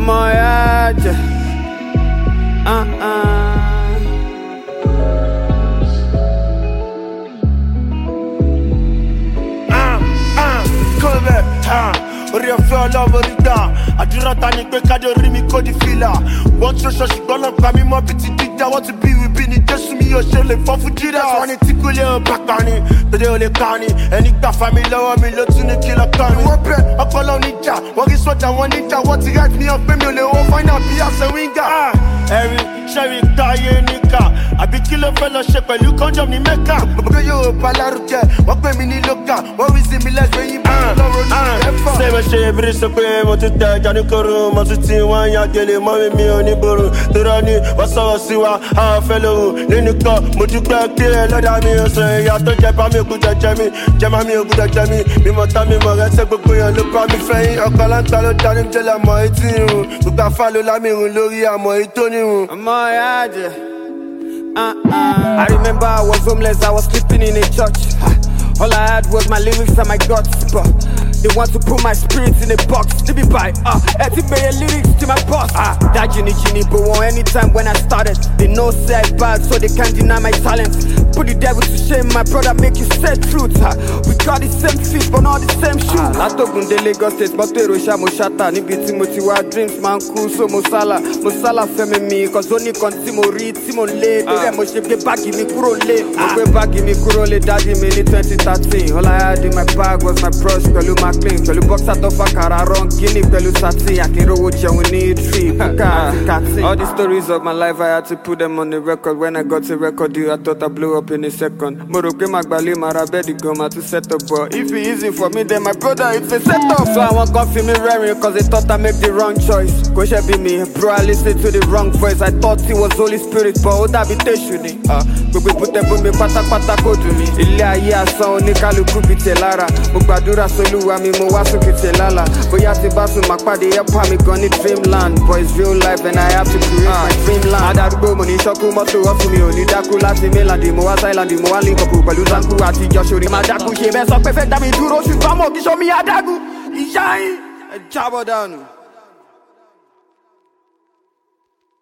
I'm on edge. Come back, orí ọ̀fẹ́ ọlọ́run orí gbà àdúrà ta ni pé kájọ rí mi kó di fìlà wọ́n tún ṣọ́ọ̀ṣì gbọ́nà pa mí mọ́ bí ti dídá wọ́n ti bí wíbí ni jésù mi yóò ṣe lè fọ́ fún jíra wọ́n ní tí kò lè bá pa ni tòde ò lè ká ni ẹni gbà fa mi lọ́wọ́ mi ló tún ní kí lọ kàn mí. wọ́n bẹ ọpọlọ níjà wọ́n rí sọ́jà wọn níjà wọ́n ti rẹ́ mi hàn pé mi ò lè wọ́n fáínà bí àṣẹ wíńgà. ẹ̀rí ṣẹ́rí káyé níkà àbí kí ló fẹ́ lọ ṣe pẹ̀lú kọ́ńjọ́m ní mẹ́kà. gbogbo yóò bá lárugẹ wọ́n pè mí ní lókà wọ́n wí sí mi lẹ́sẹ̀ yín bí lọ́rọ̀ ní ẹ̀fọ́. ṣé mo ṣe ìbírí sọ pé mo ti tẹ ẹja ní koro mo tún ti wọ́n yan gèlè mọ́ mi ò ní borun tóró ni wọ́n sọ̀rọ̀ sí wa àwọn fẹ́ lòun nínú kan mo dúpẹ́ pé ẹlọ́dà mi ò sọ ìyá tó jẹ bá mi òkú jẹjẹ mi jẹma mi òkú jẹjẹ mi mímọ tá mi mọ rẹ tẹ gbogbo yẹn ló bá mi fẹ́yìn ọkọ̀ láńtà ló dání jẹ́lẹ̀ mọ́ etí irun gbogbo afá ló lámì irun lórí àmọ́ ètò nírun. ọmọ ìyá jẹ. I remember I was homeless, I was sleeping in a church. All I had was my lyrics and my guts, but they want to put my spirit in a box. To be by, lyrics to my boss. That Gini, but one anytime when I started, they know say I bad, so they can't deny my talent. Put the devil to shame, my brother make you say truth. We got the same feet, but not the same shoes. Latogun de Lagos State, but Rosha Moshata, Nibi Timothy, dreams man cool, so Mosala femi me, cause only Timo read, Timo lay, mo ṣe gbé báàgì mi kúrò lé. Mo gbé báàgì mi kúrò lé dájú mi ní 2013. All I had in my bag was my brush pẹ̀lú Maclean. Pẹ̀lú boxer tó fa kàrà rán Guinea pẹ̀lú satin. Akínrówó jẹun ní tree, búkà àti kàtín. All the stories of my life I had to put them on the record. When I got a record deal I thought I blew up in a second. Mo rò pé màgbàlè màrà bẹ́ẹ̀dì gan ma tún set up but if it easy for me then my brother it's a set up. So àwọn kan fi mi rẹ́rìn cause they thought I make the wrong choice. Kò ṣe bí mi bro I listen to the wrong voice. I thought it was Holy Spirit but ó dàbí tèṣù ni. Gbogbo ìbútẹ́ bú mi pátápátá kò dùn mí. Ilé ayé asán oníkálukú bíi tẹ̀ lára. Mo gbàdúrà sólúwa mi mo wá sókè tẹ̀ lálà. Bóyá ti bá sùn máa pàdé ẹ̀pà mi gan ní dreamland. But it's real life and I have to create my dreamland. Adárúgbó mo ní ṣọ́kú mọ́tò ọ̀fun mi ò ní dákú láti mainland. Mo wá Thailand mo wá link up pẹ̀lú Zanku àti Joshua. Màá dákú ṣe bẹ́ẹ̀ sọ pé fẹ́ dá mi dúró ṣùgbọ́n mo kì í ṣọ́ mi adágún. Ìyá yín ẹ jábọ̀ dànù.